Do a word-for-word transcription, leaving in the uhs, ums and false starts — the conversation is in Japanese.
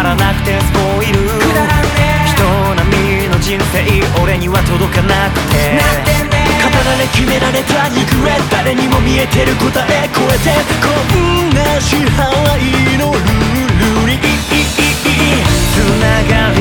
まらなくてスポイル、人並みの人生俺には届かなくて、語られ決められた肉れ誰にも見えてる答え超えて、こんな支配のルールにつながり